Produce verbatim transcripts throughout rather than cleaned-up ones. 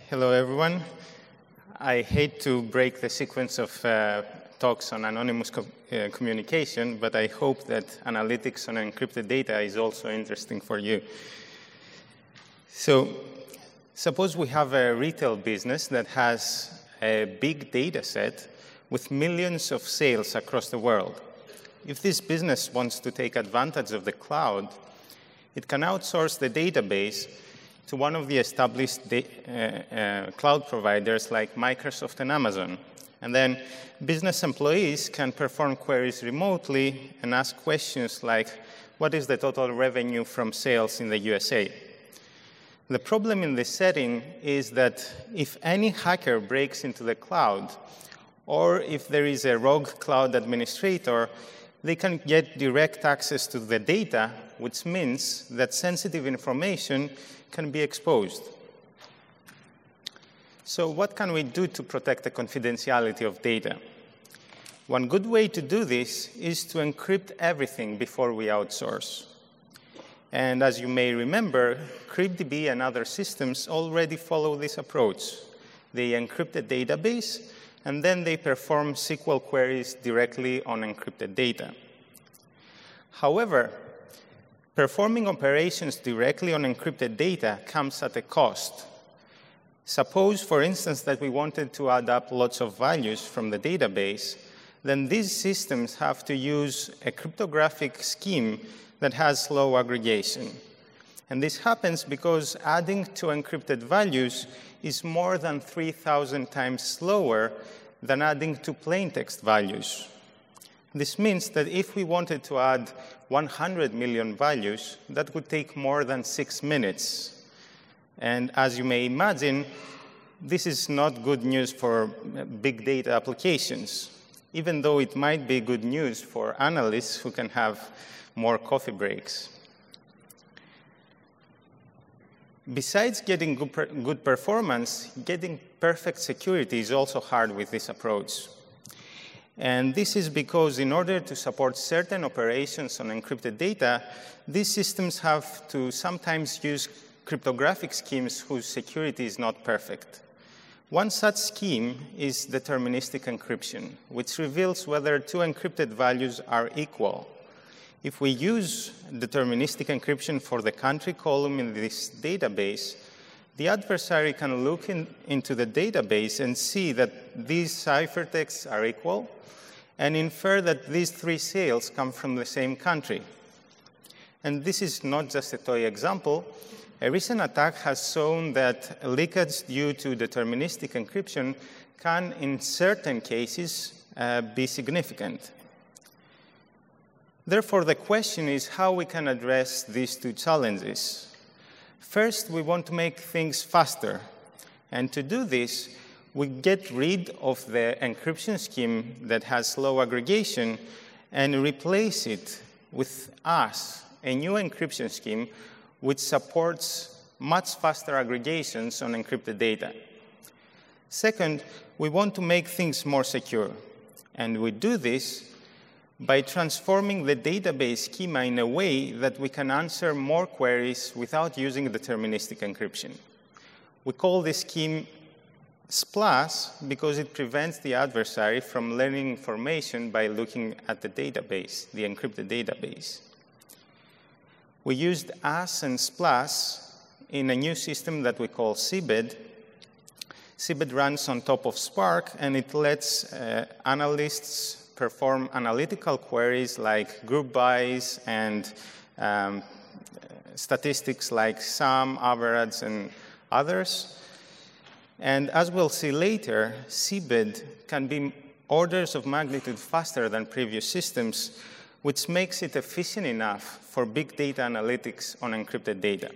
Hello, everyone. I hate to break the sequence of uh, talks on anonymous co uh, communication, but I hope that analytics on encrypted data is also interesting for you. So, suppose we have a retail business that has a big data set with millions of sales across the world. If this business wants to take advantage of the cloud, it can outsource the database to one of the established uh, uh, cloud providers like Microsoft and Amazon. And then business employees can perform queries remotely and ask questions like, what is the total revenue from sales in the U S A? The problem in this setting is that if any hacker breaks into the cloud, or if there is a rogue cloud administrator, they can get direct access to the data, which means that sensitive information can be exposed. So what can we do to protect the confidentiality of data? One good way to do this is to encrypt everything before we outsource. And as you may remember, CryptDB and other systems already follow this approach. They encrypt the database, and then they perform S Q L queries directly on encrypted data. However, performing operations directly on encrypted data comes at a cost. Suppose, for instance, that we wanted to add up lots of values from the database, then these systems have to use a cryptographic scheme that has slow aggregation. And this happens because adding to encrypted values is more than three thousand times slower than adding to plain text values. This means that if we wanted to add one hundred million values, that would take more than six minutes. And as you may imagine, this is not good news for big data applications, even though it might be good news for analysts who can have more coffee breaks. Besides getting good, per good performance, getting perfect security is also hard with this approach. And this is because in order to support certain operations on encrypted data, these systems have to sometimes use cryptographic schemes whose security is not perfect. One such scheme is deterministic encryption, which reveals whether two encrypted values are equal. If we use deterministic encryption for the country column in this database, the adversary can look in, into the database and see that these ciphertexts are equal and infer that these three sales come from the same country. And this is not just a toy example. A recent attack has shown that leakage due to deterministic encryption can, in certain cases, uh, be significant. Therefore, the question is how we can address these two challenges. First, we want to make things faster. And to do this, we get rid of the encryption scheme that has slow aggregation and replace it with U S, a new encryption scheme which supports much faster aggregations on encrypted data. Second, we want to make things more secure. And we do this by transforming the database schema in a way that we can answer more queries without using deterministic encryption. We call this scheme SPLAS because it prevents the adversary from learning information by looking at the database, the encrypted database. We used U S and SPLAS in a new system that we call CBED. CBED runs on top of Spark, and it lets uh, analysts perform analytical queries like group bys and um, statistics like sum, average, and others. And as we'll see later, CBED can be orders of magnitude faster than previous systems, which makes it efficient enough for big data analytics on encrypted data.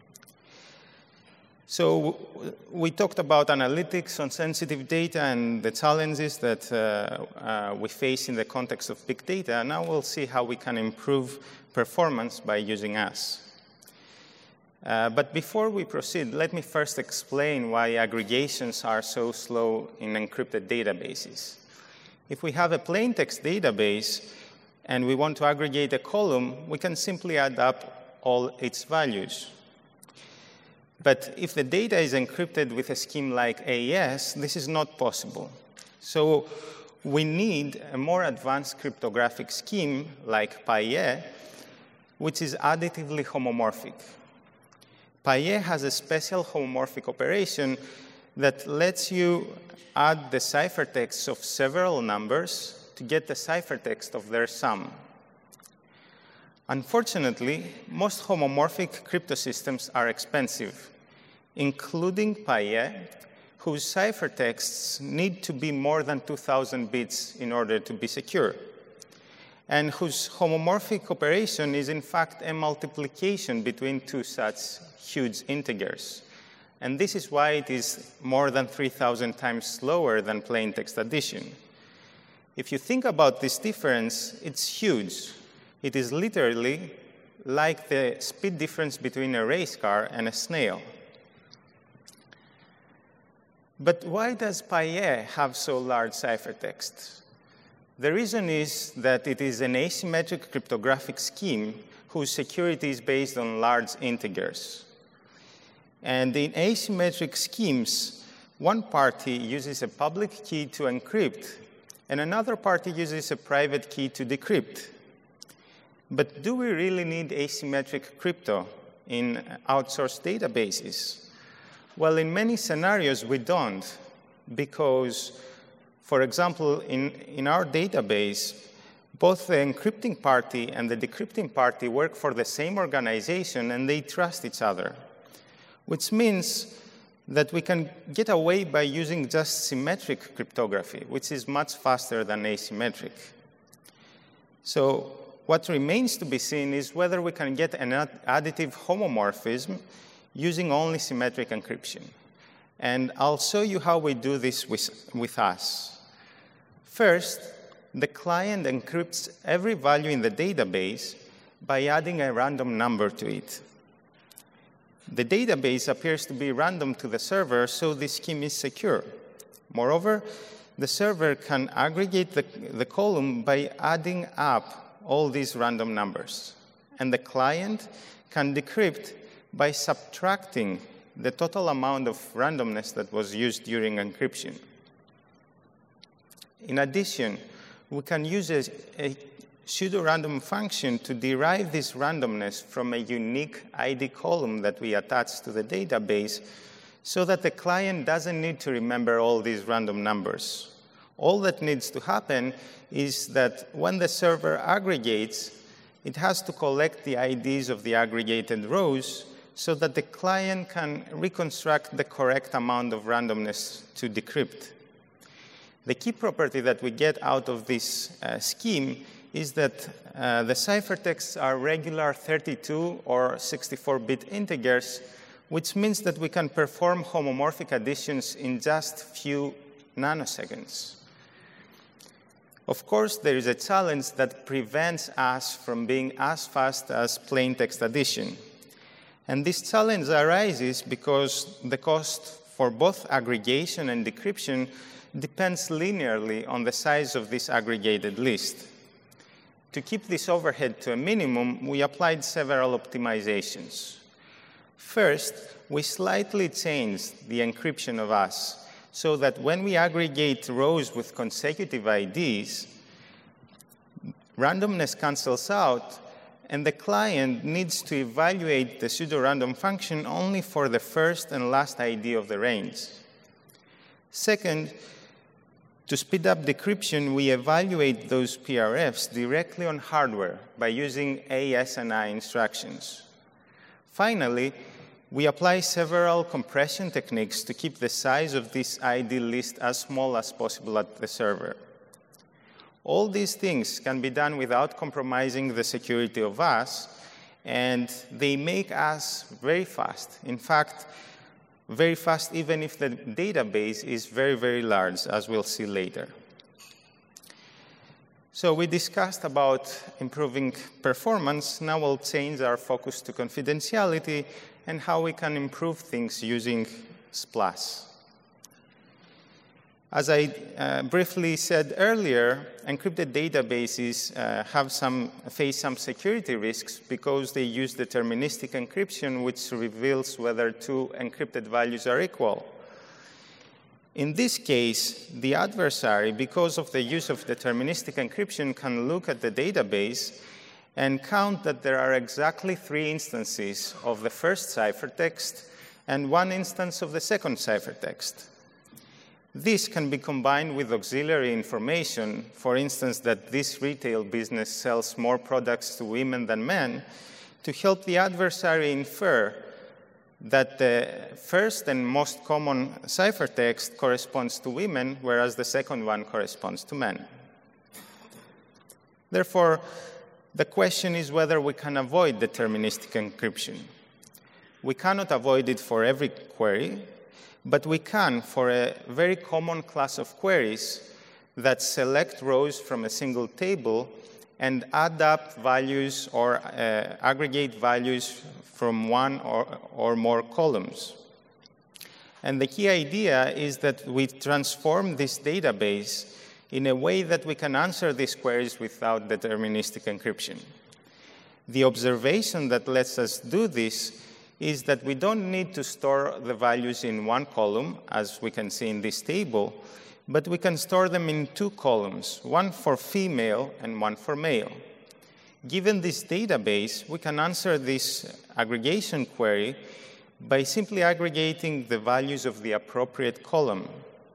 So we talked about analytics on sensitive data and the challenges that uh, uh, we face in the context of big data. Now we'll see how we can improve performance by using U S. Uh, but before we proceed, let me first explain why aggregations are so slow in encrypted databases. If we have a plain text database and we want to aggregate a column, we can simply add up all its values. But if the data is encrypted with a scheme like A E S, this is not possible. So we need a more advanced cryptographic scheme like P I E, which is additively homomorphic. P I E has a special homomorphic operation that lets you add the ciphertexts of several numbers to get the ciphertext of their sum. Unfortunately, most homomorphic cryptosystems are expensive, including P I E, whose ciphertexts need to be more than two thousand bits in order to be secure, and whose homomorphic operation is in fact a multiplication between two such huge integers. And this is why it is more than three thousand times slower than plain text addition. If you think about this difference, it's huge. It is literally like the speed difference between a race car and a snail. But why does P I E have so large ciphertext? The reason is that it is an asymmetric cryptographic scheme whose security is based on large integers. And in asymmetric schemes, one party uses a public key to encrypt, and another party uses a private key to decrypt. But do we really need asymmetric crypto in outsourced databases? Well, in many scenarios, we don't, because, for example, in, in our database, both the encrypting party and the decrypting party work for the same organization, and they trust each other, which means that we can get away by using just symmetric cryptography, which is much faster than asymmetric. So what remains to be seen is whether we can get an additive homomorphism using only symmetric encryption. And I'll show you how we do this with, with us. First, the client encrypts every value in the database by adding a random number to it. The database appears to be random to the server, so this scheme is secure. Moreover, the server can aggregate the, the column by adding up all these random numbers. And the client can decrypt by subtracting the total amount of randomness that was used during encryption. In addition, we can use a, a pseudo-random function to derive this randomness from a unique I D column that we attach to the database so that the client doesn't need to remember all these random numbers. All that needs to happen is that when the server aggregates, it has to collect the I Ds of the aggregated rows so that the client can reconstruct the correct amount of randomness to decrypt. The key property that we get out of this uh, scheme is that uh, the ciphertexts are regular thirty-two or sixty-four bit integers, which means that we can perform homomorphic additions in just few nanoseconds. Of course, there is a challenge that prevents us from being as fast as plain text addition. And this challenge arises because the cost for both aggregation and decryption depends linearly on the size of this aggregated list. To keep this overhead to a minimum, we applied several optimizations. First, we slightly changed the encryption of us so that when we aggregate rows with consecutive I Ds, randomness cancels out, and the client needs to evaluate the pseudo-random function only for the first and last I D of the range. Second, to speed up decryption, we evaluate those P R Fs directly on hardware by using A S N I instructions. Finally, we apply several compression techniques to keep the size of this I D list as small as possible at the server. All these things can be done without compromising the security of us, and they make us very fast. In fact, very fast even if the database is very, very large, as we'll see later. So we discussed about improving performance. Now we'll change our focus to confidentiality and how we can improve things using S P L A S. As I uh, briefly said earlier, encrypted databases uh, have some, face some security risks because they use deterministic encryption, which reveals whether two encrypted values are equal. In this case, the adversary, because of the use of deterministic encryption, can look at the database and count that there are exactly three instances of the first ciphertext and one instance of the second ciphertext. This can be combined with auxiliary information, for instance, that this retail business sells more products to women than men, to help the adversary infer that the first and most common ciphertext corresponds to women, whereas the second one corresponds to men. Therefore, the question is whether we can avoid deterministic encryption. We cannot avoid it for every query, but we can for a very common class of queries that select rows from a single table and add up values or uh, aggregate values from one or, or more columns. And the key idea is that we transform this database in a way that we can answer these queries without deterministic encryption. The observation that lets us do this is that we don't need to store the values in one column, as we can see in this table, but we can store them in two columns, one for female and one for male. Given this database, we can answer this aggregation query by simply aggregating the values of the appropriate column.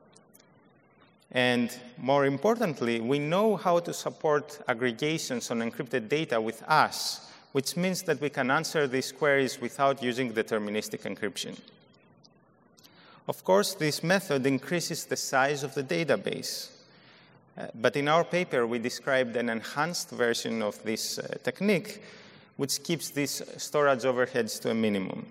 And more importantly, we know how to support aggregations on encrypted data with A S, which means that we can answer these queries without using deterministic encryption. Of course, this method increases the size of the database. Uh, but in our paper, we described an enhanced version of this uh, technique, which keeps these storage overheads to a minimum.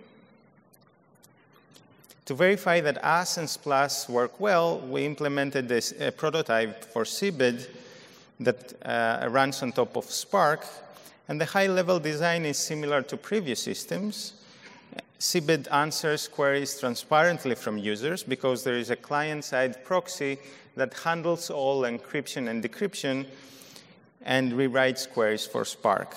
To verify that A S and SPLAS work well, we implemented this, a prototype for CBID that uh, runs on top of Spark. And the high-level design is similar to previous systems. CBID answers queries transparently from users because there is a client-side proxy that handles all encryption and decryption and rewrites queries for Spark.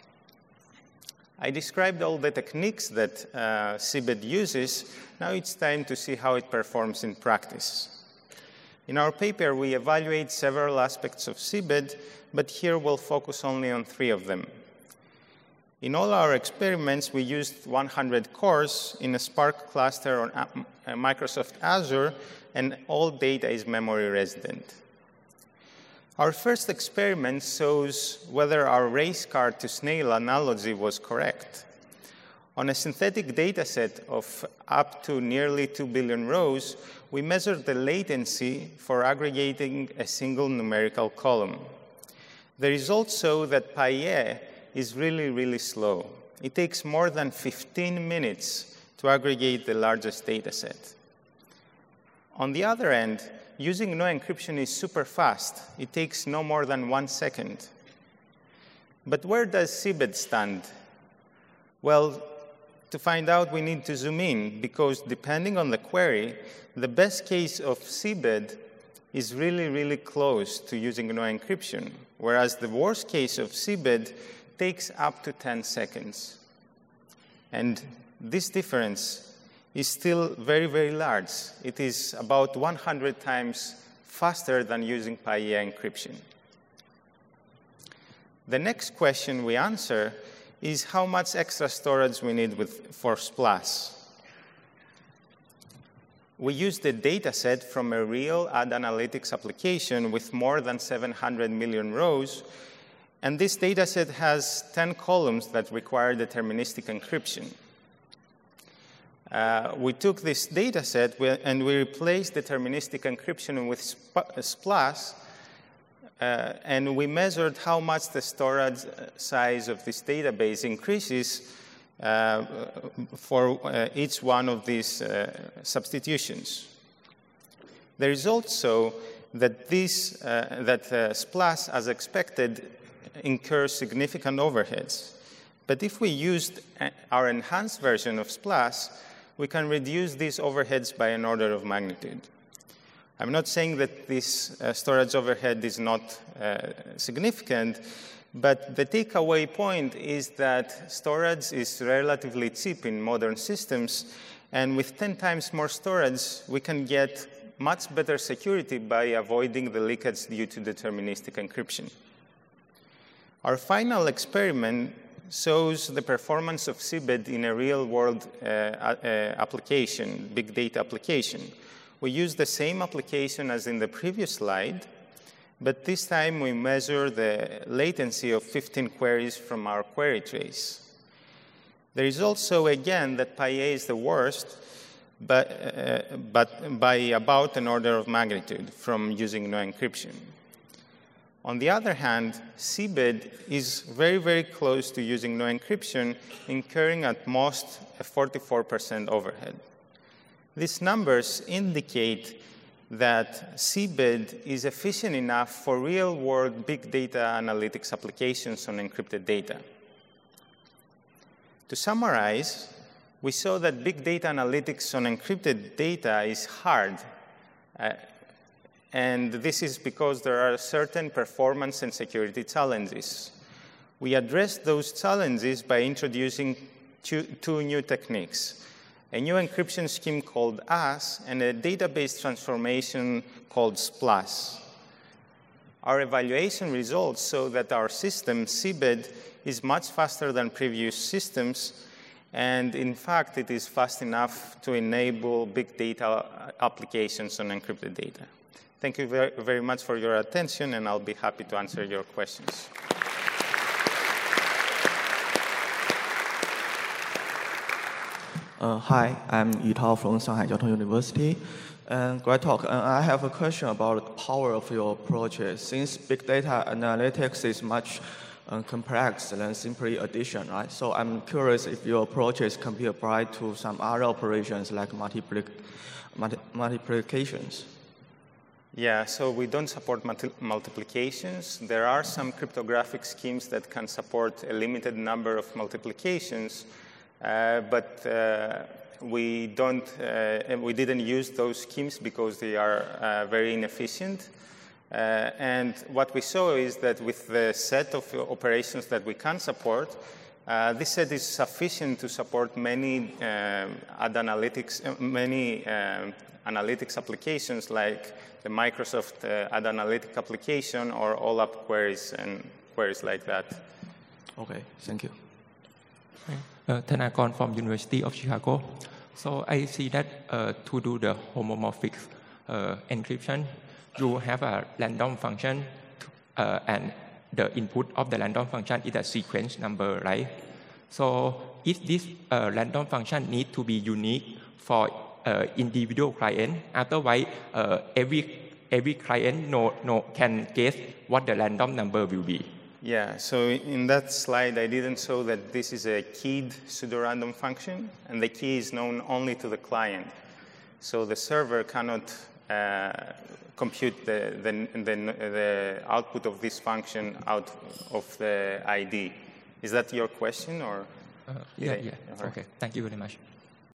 I described all the techniques that uh, CBID uses. Now it's time to see how it performs in practice. In our paper, we evaluate several aspects of CBID, but here we'll focus only on three of them. In all our experiments, we used one hundred cores in a Spark cluster on Microsoft Azure, and all data is memory resident. Our first experiment shows whether our race car to snail analogy was correct. On a synthetic data set of up to nearly two billion rows, we measured the latency for aggregating a single numerical column. The results show that PyE is really, really slow. It takes more than fifteen minutes to aggregate the largest data set. On the other end, using no encryption is super fast. It takes no more than one second. But where does CBID stand? Well, to find out, we need to zoom in, because depending on the query, the best case of CBID is really, really close to using no encryption, whereas the worst case of CBID takes up to ten seconds. And this difference is still very, very large. It is about one hundred times faster than using PyE encryption. The next question we answer is how much extra storage we need with, for SPLAS. We used a data set from a real ad analytics application with more than seven hundred million rows. And this data set has ten columns that require deterministic encryption. Uh, we took this data set and we replaced deterministic encryption with SPLAS, uh, and we measured how much the storage size of this database increases uh, for uh, each one of these uh, substitutions. The results show that, this, uh, that uh, SPLAS, as expected, incurs significant overheads. But if we used our enhanced version of SPLAS, we can reduce these overheads by an order of magnitude. I'm not saying that this uh, storage overhead is not uh, significant, but the takeaway point is that storage is relatively cheap in modern systems, and with ten times more storage, we can get much better security by avoiding the leakage due to deterministic encryption. Our final experiment shows the performance of seabed in a real-world uh, uh, application, big data application. We use the same application as in the previous slide, but this time we measure the latency of fifteen queries from our query trace. The results show again that PyA is the worst, but, uh, but by about an order of magnitude from using no encryption. On the other hand, seabed is very, very close to using no encryption, incurring at most a forty-four percent overhead. These numbers indicate that seabed is efficient enough for real-world big data analytics applications on encrypted data. To summarize, we saw that big data analytics on encrypted data is hard. Uh, and this is because there are certain performance and security challenges. We addressed those challenges by introducing two, two new techniques, a new encryption scheme called A S and a database transformation called SPLAS. Our evaluation results show that our system, seabed, is much faster than previous systems, and in fact, it is fast enough to enable big data applications on encrypted data. Thank you very, very much for your attention, and I'll be happy to answer your questions. Uh, hi, I'm Yu Tao from Shanghai Jiao Tong University. And great talk. And I have a question about the power of your approaches. Since big data analytics is much uh, complex than simply addition, right? So I'm curious if your approaches can be applied to some other operations like multiplic multi multiplications. Yeah, so we don't support multi multiplications. There are some cryptographic schemes that can support a limited number of multiplications, uh, but uh, we don't. Uh, we didn't use those schemes because they are uh, very inefficient. Uh, and what we saw is that with the set of operations that we can support, uh, this set is sufficient to support many um, ad analytics, uh, many um, analytics applications like the Microsoft uh, Ad Analytic application or OLAP queries and queries like that. Okay, thank you. Uh, Thanakorn from University of Chicago. So I see that uh, to do the homomorphic uh, encryption, you have a random function uh, and the input of the random function is a sequence number, right? So is this uh, random function need to be unique for Uh, individual client? Otherwise, uh, every every client know, know, can guess what the random number will be. Yeah, so in that slide, I didn't show that this is a keyed pseudorandom function, and the key is known only to the client. So the server cannot uh, compute the, the, the, the output of this function out of the I D. Is that your question, or? Uh, yeah, yeah. Okay, thank you very much.